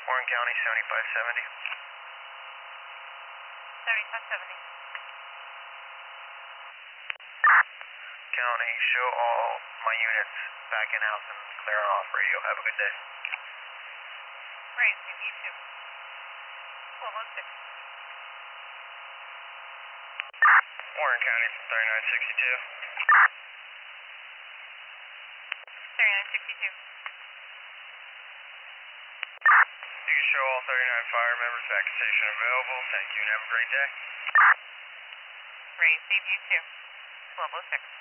Warren County, 7570. 7570. County, show all my units backing out and clearing off radio. Have a good day. Right, same you too. 1206. Warren County from 3962. 3962. You can show all 39 fire members back at station available. Thank you and have a great day. Right, same you too. 1206.